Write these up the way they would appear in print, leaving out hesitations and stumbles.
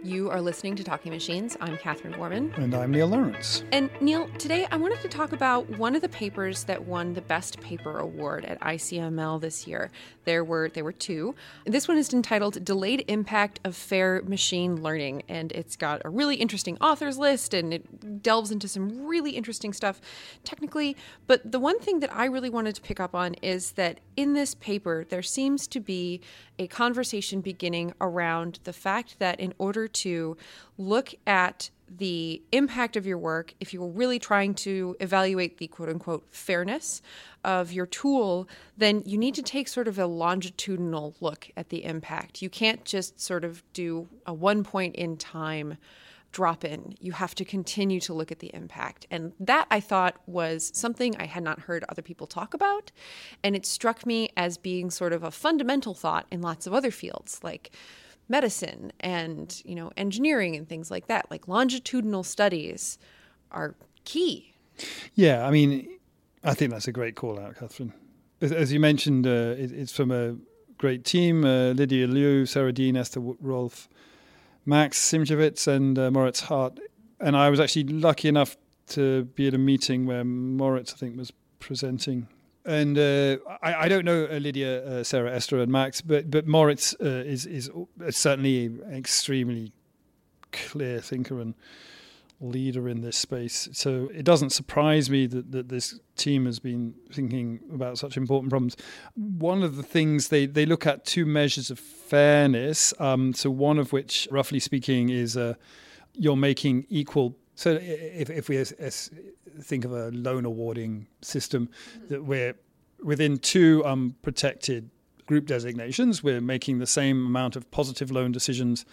You are listening to Talking Machines. I'm Catherine Borman. And I'm Neil Lawrence. And Neil, today I wanted to talk about one of the papers that won the Best Paper Award at ICML this year. There were two. This one is entitled Delayed Impact of Fair Machine Learning, and it's got a really interesting authors list, and it delves into some really interesting stuff technically. But the one thing that I really wanted to pick up on is that in this paper, there seems to be a conversation beginning around the fact that in order to look at the impact of your work, if you're really trying to evaluate the quote-unquote fairness of your tool, then you need to take sort of a longitudinal look at the impact. You can't just sort of do a one point in time drop in. You have to continue to look at the impact. And that, I thought, was something I had not heard other people talk about. And it struck me as being sort of a fundamental thought in lots of other fields, like medicine and, engineering and things like that. Like longitudinal studies are key. Yeah, I mean, I think that's a great call out, Catherine. As you mentioned, it's from a great team, Lydia Liu, Sarah Dean, Esther Rolfe, Max Simchevitz and Moritz Hart. And I was actually lucky enough to be at a meeting where Moritz, I think, was presenting. And I don't know Lydia, Sarah, Esther and Max, but Moritz is certainly an extremely clear thinker and leader in this space. So it doesn't surprise me that this team has been thinking about such important problems. One of the things they look at two measures of fairness. So one of which, roughly speaking, is you're making equal. So if we think of a loan awarding system, that we're within two protected group designations, we're making the same amount of positive loan decisions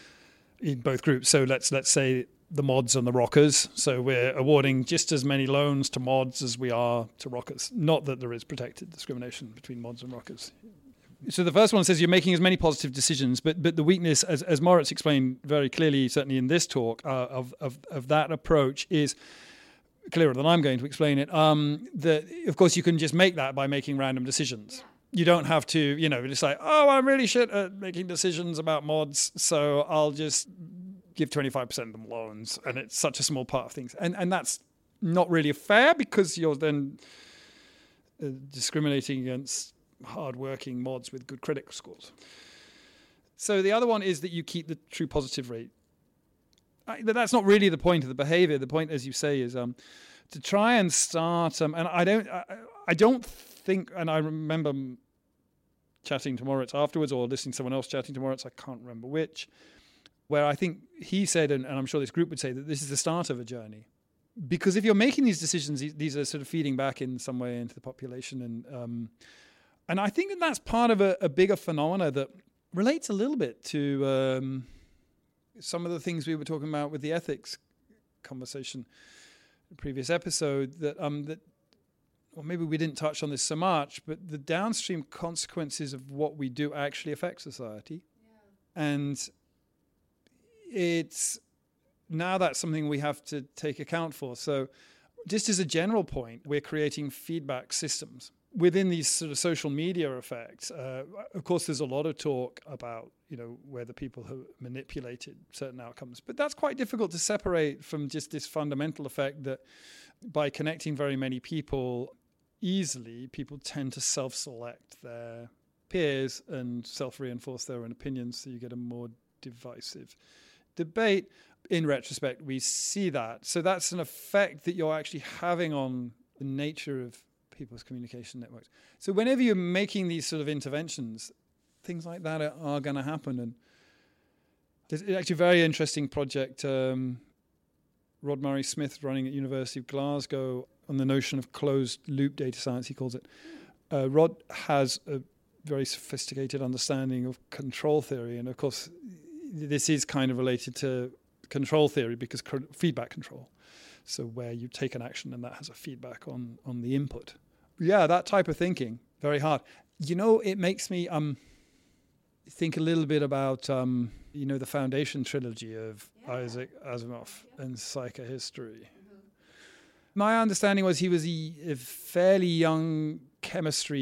in both groups. So let's say the mods and the rockers. So we're awarding just as many loans to mods as we are to rockers. Not that there is protected discrimination between mods and rockers. So the first one says you're making as many positive decisions, but the weakness, as Moritz explained very clearly, certainly in this talk, of that approach is clearer than I'm going to explain it. That of course you can just make that by making random decisions. You don't have to, just like, I'm really shit at making decisions about mods, so I'll just give 25% of them loans, and it's such a small part of things. And that's not really fair because you're then discriminating against hard-working mods with good credit scores. So the other one is that you keep the true positive rate. That's not really the point of the behavior. The point, as you say, is to try and start. And I don't think. And I remember chatting to Moritz afterwards, or listening to someone else chatting to Moritz. I can't remember which. Where I think he said, and I'm sure this group would say, that this is the start of a journey. Because if you're making these decisions, these are sort of feeding back in some way into the population, and I think that's part of a bigger phenomena that relates a little bit to some of the things we were talking about with the ethics conversation in the previous episode, that or maybe we didn't touch on this so much, but the downstream consequences of what we do actually affect society. Yeah. And it's now that's something we have to take account for. So just as a general point, we're creating feedback systems within these sort of social media effects. Of course, there's a lot of talk about, whether people have manipulated certain outcomes, but that's quite difficult to separate from just this fundamental effect that by connecting very many people easily, people tend to self-select their peers and self-reinforce their own opinions, so you get a more divisive debate. In retrospect, we see that. So that's an effect that you're actually having on the nature of people's communication networks. So whenever you're making these sort of interventions, things like that are going to happen. And there's actually a very interesting project Rod Murray-Smith running at University of Glasgow on the notion of closed loop data science, he calls it. Rod has a very sophisticated understanding of control theory. And of course, this is kind of related to control theory because feedback control. So where you take an action and that has a feedback on the input. Yeah, that type of thinking, very hard. It makes me think a little bit about, the Foundation trilogy of Isaac Asimov and psychohistory. My understanding was he was a fairly young chemistry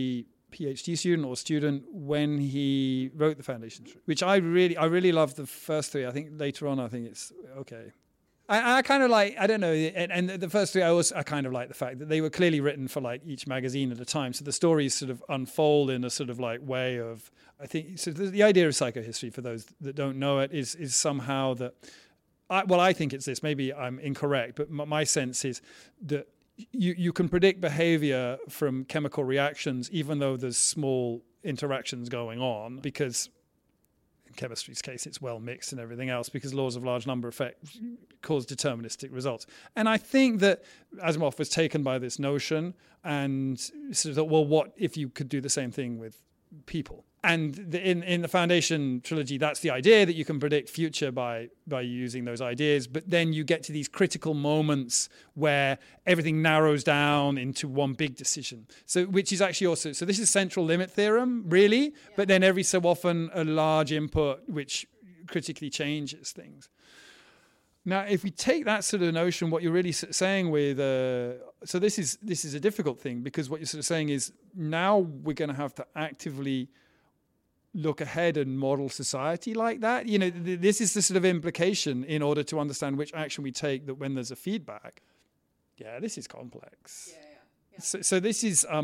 PhD student or student when he wrote the Foundation, which I really love the first three. I think later on, I think it's okay. I kind of like, I don't know, and the first three, I kind of like the fact that they were clearly written for like each magazine at a time. So the stories sort of unfold in a sort of like way of, I think, so the idea of psychohistory, for those that don't know it, is somehow that, I think it's this, maybe I'm incorrect, but my sense is that you can predict behavior from chemical reactions, even though there's small interactions going on, because in chemistry's case, it's well mixed and everything else, because laws of large number effect cause deterministic results. And I think that Asimov was taken by this notion and sort of, well, what if you could do the same thing with people? And in the Foundation trilogy, that's the idea, that you can predict future by using those ideas. But then you get to these critical moments where everything narrows down into one big decision. So, which is actually also, so this is central limit theorem, really. Yeah. But then every so often a large input which critically changes things. Now, if we take that sort of notion, what you're really saying with, so this is a difficult thing, because what you're sort of saying is now we're going to have to actively look ahead and model society like that. You know, this is the sort of implication in order to understand which action we take, that when there's a feedback. Yeah, this is complex. Yeah. So this is a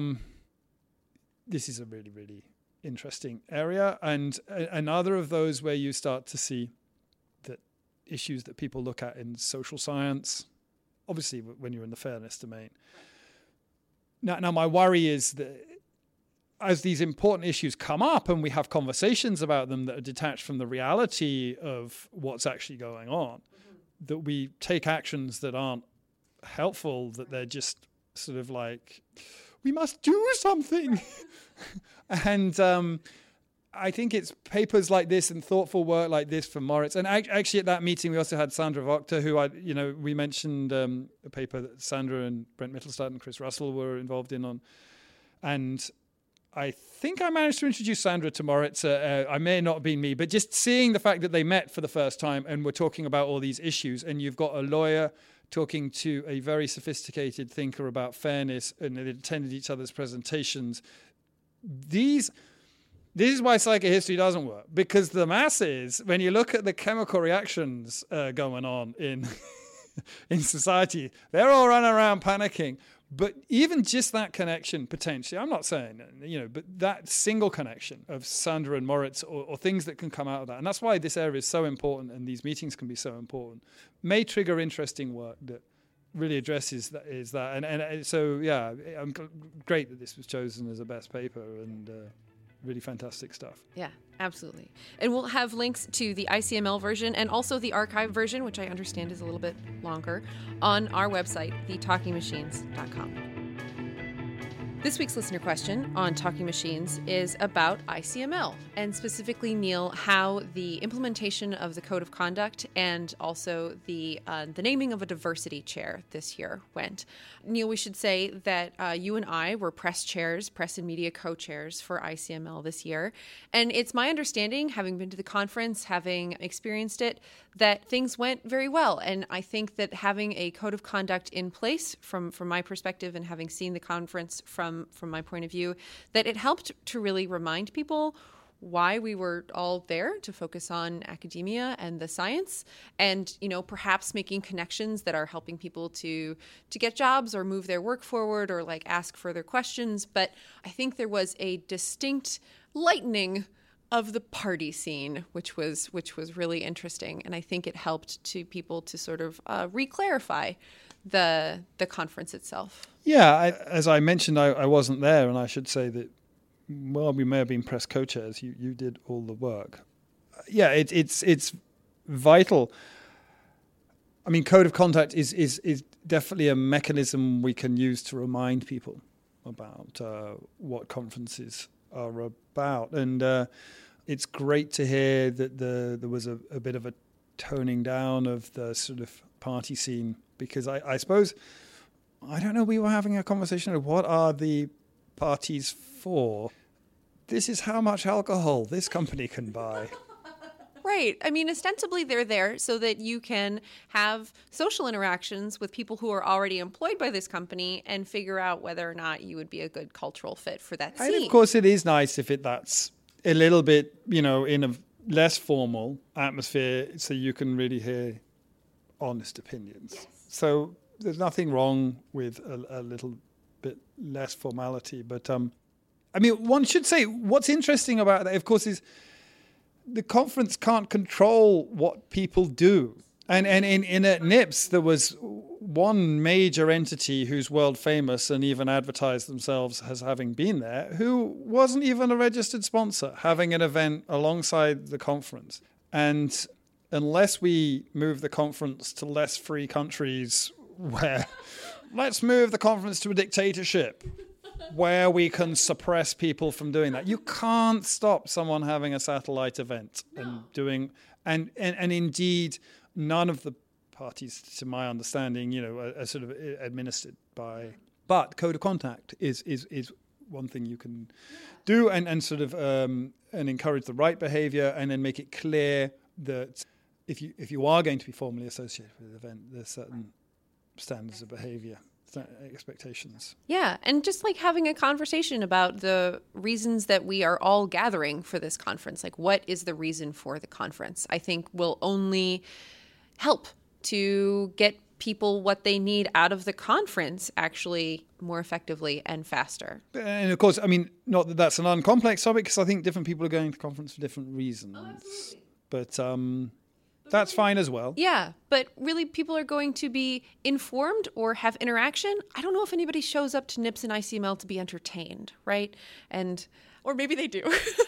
really, really interesting area, and another of those where you start to see that issues that people look at in social science, obviously when you're in the fairness domain. Now my worry is that as these important issues come up and we have conversations about them that are detached from the reality of what's actually going on, that we take actions that aren't helpful, that they're just sort of like, we must do something. And I think it's papers like this and thoughtful work like this from Moritz. And actually at that meeting, we also had Sandra Wachter, who we mentioned a paper that Sandra and Brent Mittelstadt and Chris Russell were involved in on. And I think I managed to introduce Sandra to Moritz. I may not have been me, but just seeing the fact that they met for the first time and were talking about all these issues, and you've got a lawyer talking to a very sophisticated thinker about fairness, and they attended each other's presentations. This is why psychohistory doesn't work, because the masses, when you look at the chemical reactions going on in in society, they're all running around panicking. But even just that connection, potentially, I'm not saying, but that single connection of Sandra and Moritz, or things that can come out of that, and that's why this area is so important and these meetings can be so important, may trigger interesting work that really addresses that. And so, yeah, I'm great that this was chosen as a best paper, and really fantastic stuff. Yeah, absolutely. And we'll have links to the ICML version and also the archive version, which I understand is a little bit longer, on our website, thetalkingmachines.com. This week's listener question on Talking Machines is about ICML, and specifically, Neil, how the implementation of the Code of Conduct and also the naming of a diversity chair this year went. Neil, we should say that you and I were press and media co-chairs for ICML this year. And it's my understanding, having been to the conference, having experienced it, that things went very well. And I think that having a Code of Conduct in place, from my perspective and having seen the conference from my point of view, that it helped to really remind people why we were all there, to focus on academia and the science, and perhaps making connections that are helping people to get jobs or move their work forward or like ask further questions. But I think there was a distinct lightening of the party scene, which was really interesting, and I think it helped to people to sort of re-clarify the conference itself. Yeah, as I mentioned, I wasn't there, and I should say that, well, we may have been press co-chairs. You did all the work. Yeah, it's vital. I mean, Code of Conduct is definitely a mechanism we can use to remind people about what conferences are about, and it's great to hear that there was a bit of a toning down of the sort of party scene, because I suppose, I don't know, we were having a conversation of what are the parties for. This is how much alcohol this company can buy. Right. I mean, ostensibly they're there so that you can have social interactions with people who are already employed by this company and figure out whether or not you would be a good cultural fit for that scene. And of course, it is nice if that's a little bit, in a less formal atmosphere, so you can really hear honest opinions. Yes. So there's nothing wrong with a little bit less formality. But one should say what's interesting about that, of course, is the conference can't control what people do. And in at NIPS, there was one major entity who's world famous and even advertised themselves as having been there, who wasn't even a registered sponsor, having an event alongside the conference. And unless we move the conference to less free countries where let's move the conference to a dictatorship where we can suppress people from doing that. You can't stop someone having a satellite event and doing, and indeed, none of the parties, to my understanding, are sort of administered by. But code of contact is one thing you can do, and sort of and encourage the right behaviour, and then make it clear that if you are going to be formally associated with the event, there's certain standards of behaviour, expectations. Yeah, and just like having a conversation about the reasons that we are all gathering for this conference, like what is the reason for the conference, I think will only help to get people what they need out of the conference actually more effectively and faster. And of course, I mean, not that that's an uncomplex topic, because I think different people are going to the conference for different reasons. Oh, absolutely. But that's fine as well. Yeah, but really people are going to be informed or have interaction. I don't know if anybody shows up to NIPS and ICML to be entertained, right? Or maybe they do.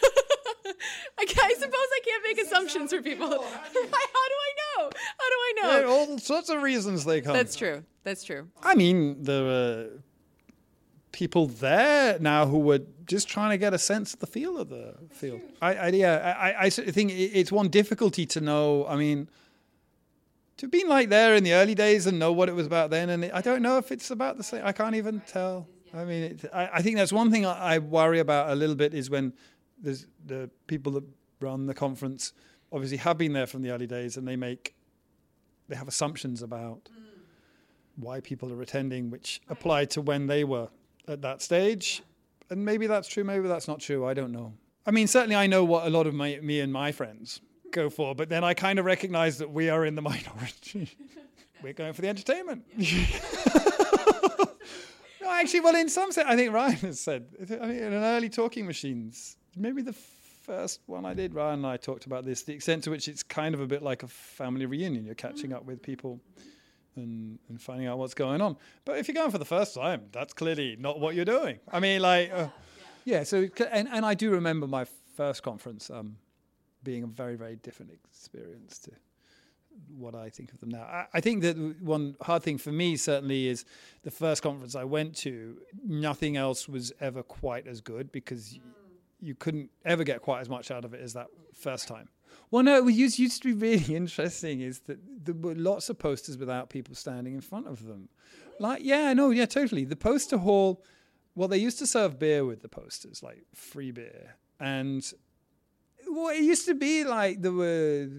I suppose I can't make assumptions for people. How do I know? There are all sorts of reasons they come. That's true. I mean, there are people there now who were just trying to get a sense of the feel of the field. I think it's one difficulty to know. I mean, to have been like there in the early days and know what it was about then, and I don't know if it's about the same. I can't even tell. I mean, I think that's one thing I worry about a little bit, is when there's the people that run the conference obviously have been there from the early days, and they have assumptions about why people are attending, which apply to when they were at that stage. And maybe that's true, maybe that's not true, I don't know. I mean, certainly I know what a lot of me and my friends go for, but then I kind of recognize that we are in the minority. We're going for the entertainment. No, actually, well, in some sense, I think Ryan has said, in an early Talking Machines, maybe the first one I did, Ryan and I talked about this, the extent to which it's kind of a bit like a family reunion. You're catching up with people and finding out what's going on. But if you're going for the first time, that's clearly not what you're doing. I mean, so, and I do remember my first conference being a very, very different experience to what I think of them now. I think that one hard thing for me certainly is the first conference I went to, nothing else was ever quite as good, because you couldn't ever get quite as much out of it as that first time. Well, no, what used to be really interesting is that there were lots of posters without people standing in front of them. Totally. The poster hall, well, they used to serve beer with the posters, like free beer. And it used to be like there were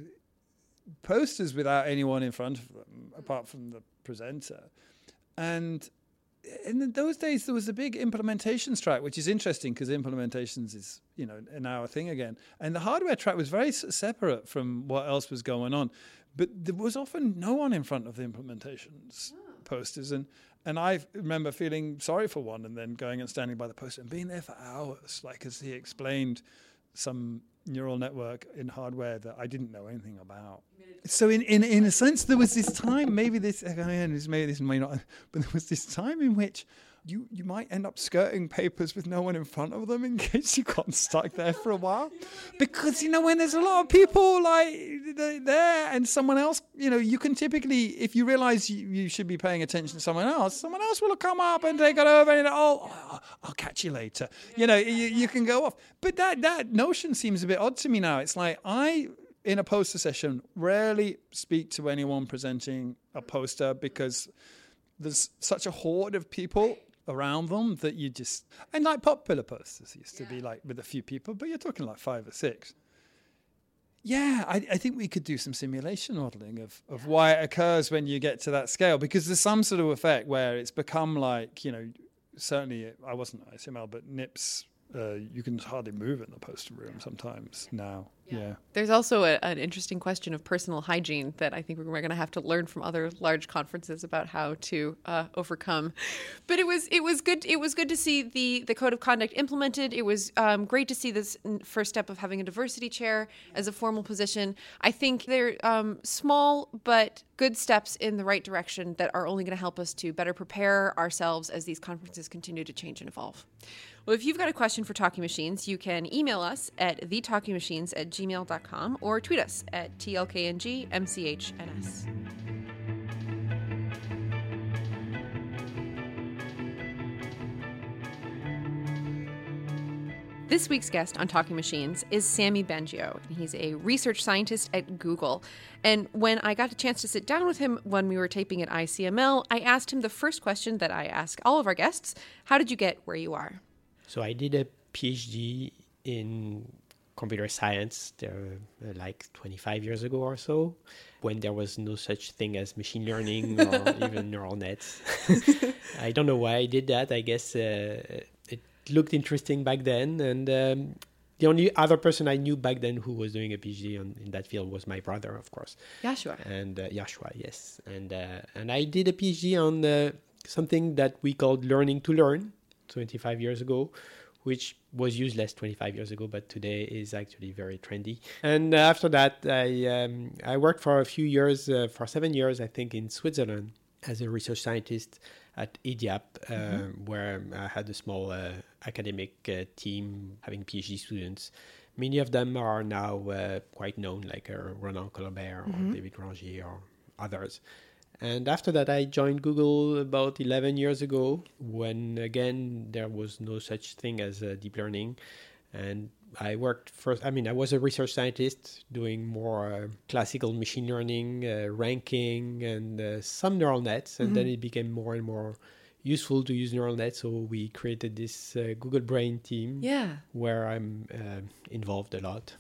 posters without anyone in front of them, apart from the presenter. And in those days, there was a big implementations track, which is interesting because implementations is, now a thing again. And the hardware track was very separate from what else was going on. But there was often no one in front of the implementations posters. And I remember feeling sorry for one and then going and standing by the poster and being there for hours, like as he explained some neural network in hardware that I didn't know anything about. So in a sense, there was this time, maybe this may not, but there was this time in which you might end up skirting papers with no one in front of them in case you got stuck there for a while. Because, when there's a lot of people like there and someone else, you can typically, if you realize you should be paying attention to someone else will come up and take it over and, I'll catch you later. You can go off. But that notion seems a bit odd to me now. It's like in a poster session, rarely speak to anyone presenting a poster because there's such a horde of people around them that you just... And like popular posters used to be like with a few people, but you're talking like 5 or 6. Yeah, I think we could do some simulation modeling of why it occurs when you get to that scale, because there's some sort of effect where it's become like, certainly I wasn't at ICML, but NIPS, you can hardly move in the poster room sometimes now. Yeah. There's also an interesting question of personal hygiene that I think we're going to have to learn from other large conferences about how to overcome. But it was good. It was good to see the code of conduct implemented. It was great to see this first step of having a diversity chair as a formal position. I think they're small but good steps in the right direction that are only going to help us to better prepare ourselves as these conferences continue to change and evolve. Well, if you've got a question for Talking Machines, you can email us at thetalkingmachines@gmail.com or tweet us at TLKNGMCHNS. This week's guest on Talking Machines is Sami Bengio, and he's a research scientist at Google. And when I got a chance to sit down with him when we were taping at ICML, I asked him the first question that I ask all of our guests: how did you get where you are? So I did a PhD in computer science like 25 years ago or so, when there was no such thing as machine learning or even neural nets. I don't know why I did that. I guess it looked interesting back then. And the only other person I knew back then who was doing a PhD in that field was my brother, of course. Yashua. And Yashua, yes. And I did a PhD on something that we called learning to learn 25 years ago, which was useless 25 years ago, but today is actually very trendy. And after that, I worked for a few years, for 7 years, I think, in Switzerland as a research scientist at EDIAP, where I had a small academic team having PhD students. Many of them are now quite known, like Ronan Colbert or David Grangier or others. And after that, I joined Google about 11 years ago, when, again, there was no such thing as deep learning. And I worked first, I was a research scientist doing more classical machine learning, ranking, and some neural nets. And then it became more and more useful to use neural nets. So we created this Google Brain team, where I'm involved a lot.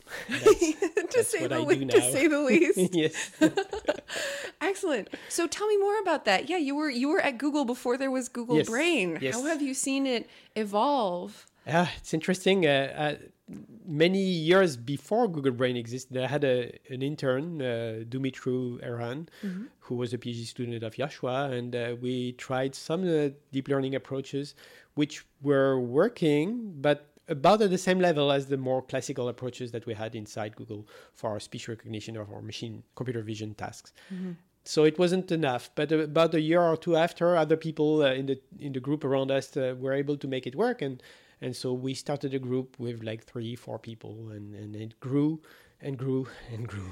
To say the least. Yes. Excellent. So tell me more about that. Yeah, you were at Google before there was Google Brain. Yes. How have you seen it evolve? It's interesting. Many years before Google Brain existed, I had an intern, Dumitru Erhan, who was a PhD student of Yashua, and we tried some deep learning approaches which were working, but about at the same level as the more classical approaches that we had inside Google for our speech recognition or for machine computer vision tasks. So it wasn't enough. But about a year or two after, other people in the group around us were able to make it work, and so we started a group with like 3-4 people, and it grew and grew and grew.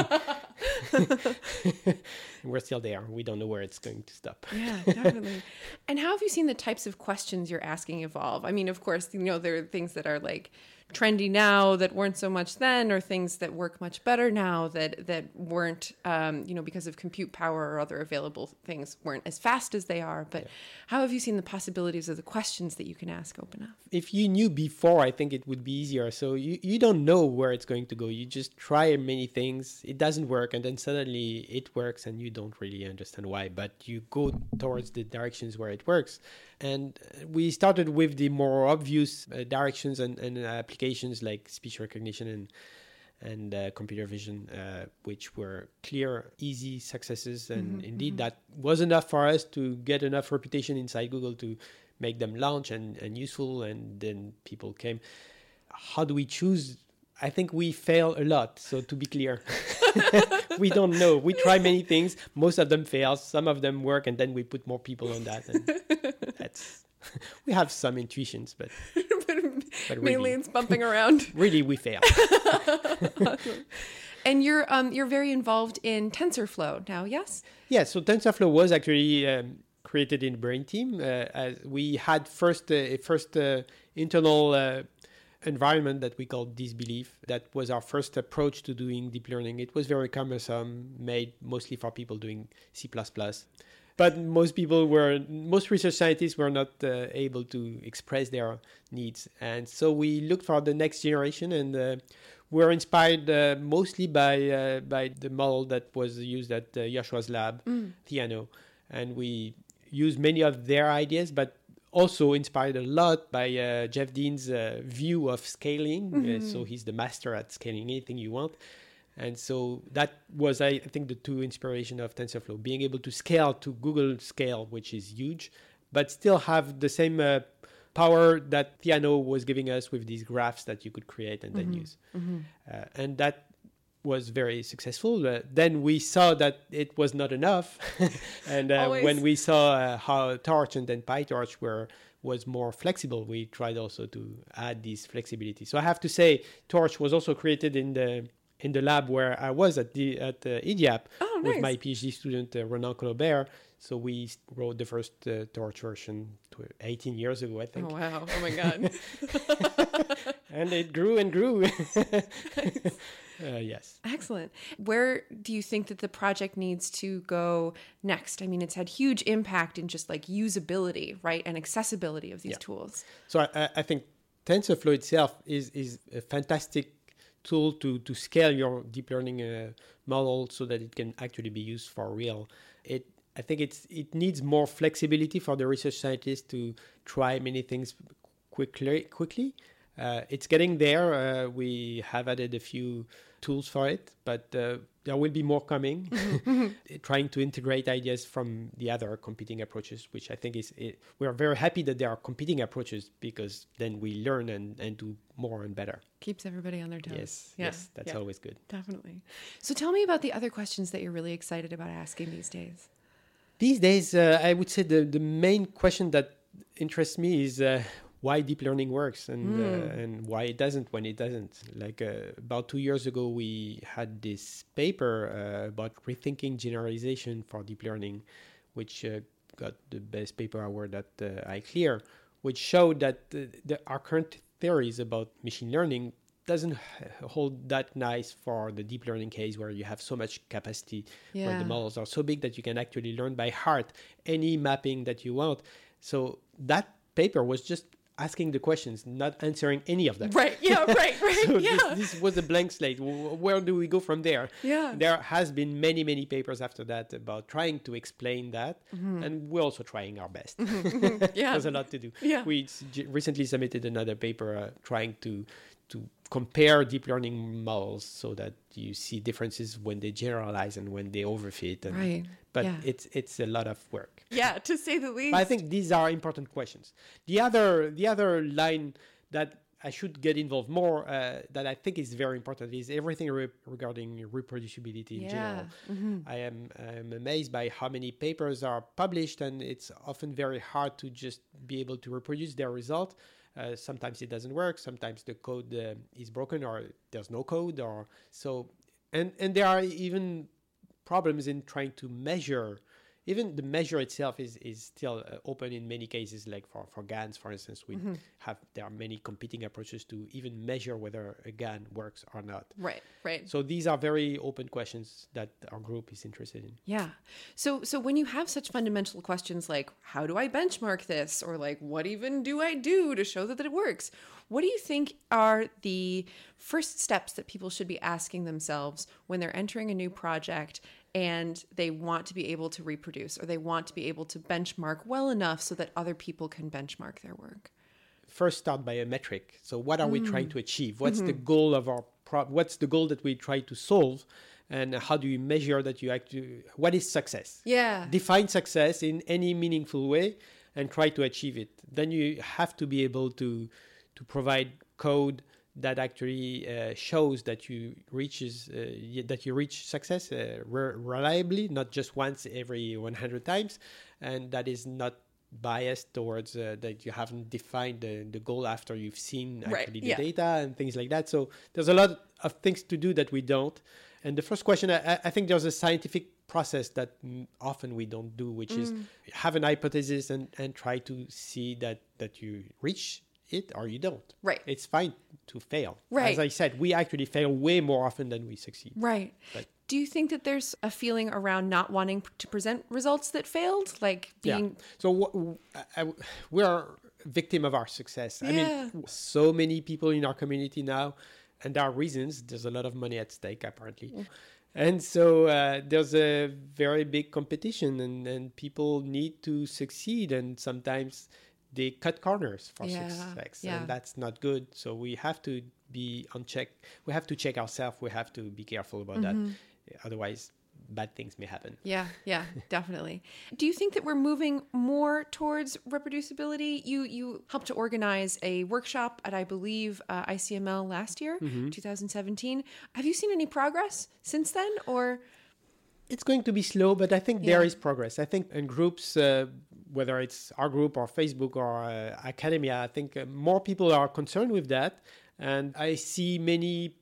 We're still there. We don't know where it's going to stop. Yeah, definitely. And how have you seen the types of questions you're asking evolve? I mean, of course, there are things that are like trendy now that weren't so much then, or things that work much better now that weren't, because of compute power or other available things weren't as fast as they are. But how have you seen the possibilities of the questions that you can ask open up? If you knew before, I think it would be easier. So you don't know where it's going to go. You just try many things. It doesn't work. And then suddenly it works and you don't really understand why. But you go towards the directions where it works. And we started with the more obvious directions and applications like speech recognition and computer vision, which were clear, easy successes. And indeed, that was enough for us to get enough reputation inside Google to make them launch and useful. And then people came. How do we choose? I think we fail a lot. So to be clear, we don't know. We try many things. Most of them fail. Some of them work. And then we put more people on that. And we have some intuitions, but mainly really, it's bumping around. Really, we fail. Awesome. And you're very involved in TensorFlow now, yes? Yeah. So TensorFlow was actually created in Brain Team. As we had a first internal environment that we called Disbelief. That was our first approach to doing deep learning. It was very cumbersome, made mostly for people doing C++. But most research scientists were not able to express their needs. And so we looked for the next generation, and we're inspired mostly by the model that was used at Yoshua's lab, Theano, and we use many of their ideas, but also inspired a lot by Jeff Dean's view of scaling. So he's the master at scaling anything you want. And so that was, I think, the two inspiration of TensorFlow, being able to scale to Google scale, which is huge, but still have the same power that Theano was giving us with these graphs that you could create and then use. And that was very successful. Then we saw that it was not enough. And when we saw how Torch and then PyTorch was more flexible, we tried also to add this flexibility. So I have to say, Torch was also created in the lab where I was at IDIAP with my PhD student, Ronan Colobert. So we wrote the first Torch version 18 years ago, I think. Oh, wow. Oh, my God. And it grew and grew. Yes. Excellent. Where do you think that the project needs to go next? I mean, it's had huge impact in just like usability, right? And accessibility of these tools. So I think TensorFlow itself is a fantastic tool to scale your deep learning model so that it can actually be used for real. I think it needs more flexibility for the research scientists to try many things quickly. It's getting there. We have added a few tools for it, but there will be more coming. Trying to integrate ideas from the other competing approaches, which I think we are very happy that there are competing approaches, because then we learn and do more and better. Keeps everybody on their toes. Yes, that's always good. Definitely. So tell me about the other questions that you're really excited about asking these days. These days, I would say the main question that interests me is why deep learning works and why it doesn't when it doesn't. Like about 2 years ago, we had this paper about rethinking generalization for deep learning, which got the best paper award at iClear, which showed that our current theories about machine learning doesn't hold that nice for the deep learning case, where you have so much capacity, where the models are so big that you can actually learn by heart any mapping that you want. So that paper was just asking the questions, not answering any of them. Right. Yeah. Right. So this was a blank slate. Where do we go from there? Yeah. There has been many papers after that about trying to explain that, and we're also trying our best. There's a lot to do. Yeah. We recently submitted another paper trying to compare deep learning models so that you see differences when they generalize and when they overfit. Right. But it's a lot of work. Yeah, to say the least. But I think these are important questions. The other line that I should get involved more, that I think is very important, is everything regarding reproducibility in general. I am amazed by how many papers are published, and it's often very hard to just be able to reproduce their result. Sometimes it doesn't work. Sometimes the code is broken, or there's no code, or so. And there are even problems in trying to measure. Even the measure itself is still open in many cases. Like for GANs, for instance, there are many competing approaches to even measure whether a GAN works or not. Right. So these are very open questions that our group is interested in. Yeah. So when you have such fundamental questions like, how do I benchmark this? Or like, what even do I do to show that it works? What do you think are the first steps that people should be asking themselves when they're entering a new project and they want to be able to reproduce, or they want to be able to benchmark well enough so that other people can benchmark their work? First, start by a metric. So what are we trying to achieve? What's the goal of our what's the goal that we try to solve? And how do you measure that you actually, what is success? Yeah. Define success in any meaningful way and try to achieve it. Then you have to be able to provide code that actually shows that you reach success reliably, not just once every 100 times, and that is not biased towards that you haven't defined the goal after you've seen actually the data and things like that. So there's a lot of things to do that we don't. And the first question, I think there's a scientific process that often we don't do, which is have an hypothesis and try to see that you reach it or you don't. Right. It's fine to fail. Right. As I said, we actually fail way more often than we succeed. Right. But do you think that there's a feeling around not wanting to present results that failed? Like being... Yeah. So we're a victim of our success. Yeah. I mean, so many people in our community now and there are reasons. There's a lot of money at stake, apparently. Yeah. And so there's a very big competition, and people need to succeed, and sometimes they cut corners for success, and that's not good. So we have to be on check. We have to check ourselves. We have to be careful about that. Otherwise, bad things may happen. Yeah, definitely. Do you think that we're moving more towards reproducibility? You helped to organize a workshop at, I believe, ICML last year, 2017. Have you seen any progress since then, or? It's going to be slow, but I think there is progress. I think in groups, whether it's our group or Facebook or academia, I think more people are concerned with that. And I see many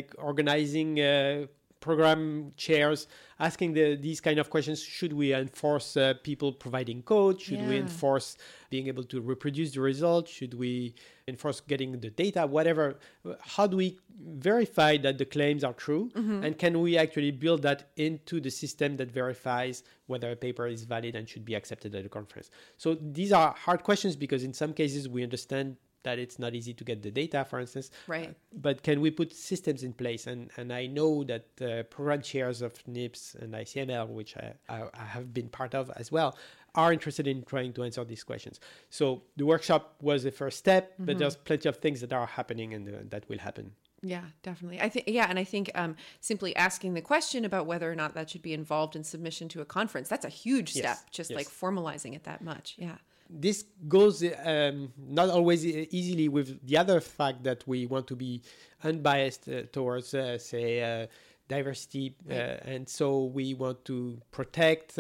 organizing program chairs asking these kind of questions. Should we enforce people providing code? Should we enforce being able to reproduce the results? Should we enforce getting the data? Whatever. How do we verify that the claims are true? And can we actually build that into the system that verifies whether a paper is valid and should be accepted at a conference? So these are hard questions because in some cases we understand that it's not easy to get the data, for instance. Right. But can we put systems in place? And I know that program chairs of NIPS and ICML, which I have been part of as well, are interested in trying to answer these questions. So the workshop was the first step, but there's plenty of things that are happening and that will happen. Yeah, definitely. I think simply asking the question about whether or not that should be involved in submission to a conference, that's a huge step, like formalizing it that much. Yeah. This goes not always easily with the other fact that we want to be unbiased towards, diversity. And so we want to protect,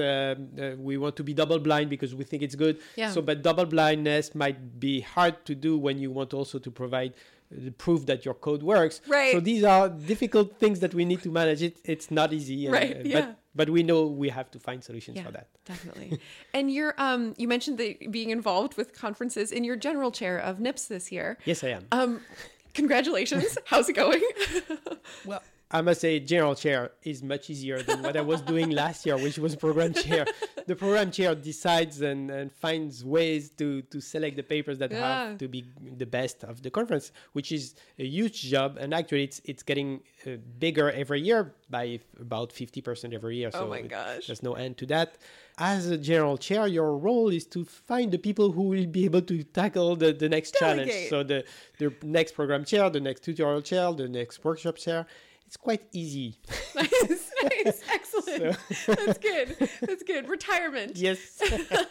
we want to be double blind because we think it's good. Yeah. But double blindness might be hard to do when you want also to provide the proof that your code works. Right. So these are difficult things that we need to manage. It's not easy. Right. But we know we have to find solutions for that. Definitely. And you're, you mentioned being involved with conferences in your general chair of NIPS this year. Yes, I am. Congratulations. How's it going? Well, I must say general chair is much easier than what I was doing last year, which was program chair. The program chair decides and finds ways to select the papers that have to be the best of the conference, which is a huge job. And actually, it's getting bigger every year by about 50% every year. So oh my gosh. There's no end to that. As a general chair, your role is to find the people who will be able to tackle the next challenge. So the next program chair, the next tutorial chair, the next workshop chair. It's quite easy. Nice. Excellent. That's good. Retirement. Yes.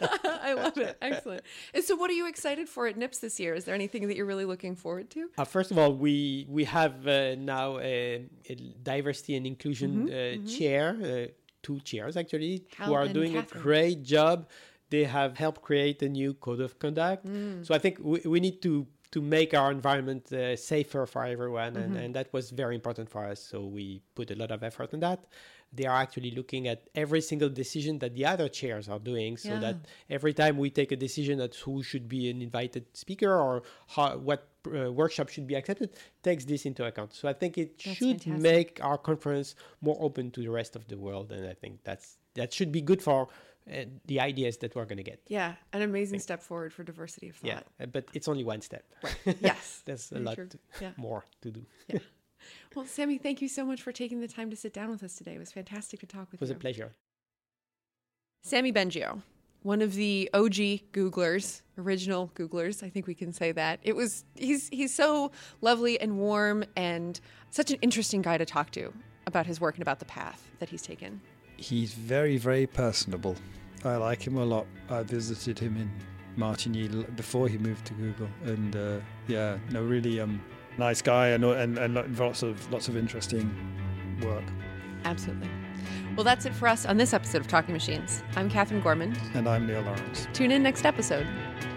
I love it. Excellent. And so what are you excited for at NIPS this year? Is there anything that you're really looking forward to? First of all, we have now a diversity and inclusion chair, two chairs actually, who are doing Catherine. A great job. They have helped create a new code of conduct. So I think we need to make our environment safer for everyone. And that was very important for us. So we put a lot of effort in that. They are actually looking at every single decision that the other chairs are doing so that every time we take a decision that who should be an invited speaker or what workshop should be accepted, takes this into account. So I think it should make our conference more open to the rest of the world. And I think that should be good for the ideas that we're going to get. Yeah, an amazing step forward for diversity of thought. Yeah, but it's only one step. Right. Yes. There's a lot more to do. Yeah. Well, Samy, thank you so much for taking the time to sit down with us today. It was fantastic to talk with you. It was a pleasure. Samy Bengio, one of the OG Googlers, original Googlers, I think we can say that. He's so lovely and warm and such an interesting guy to talk to about his work and about the path that he's taken. He's very, very personable. I like him a lot. I visited him in Martigny before he moved to Google, and really nice guy and lots of interesting work. Absolutely. Well, that's it for us on this episode of Talking Machines. I'm Catherine Gorman. And I'm Neil Lawrence. Tune in next episode.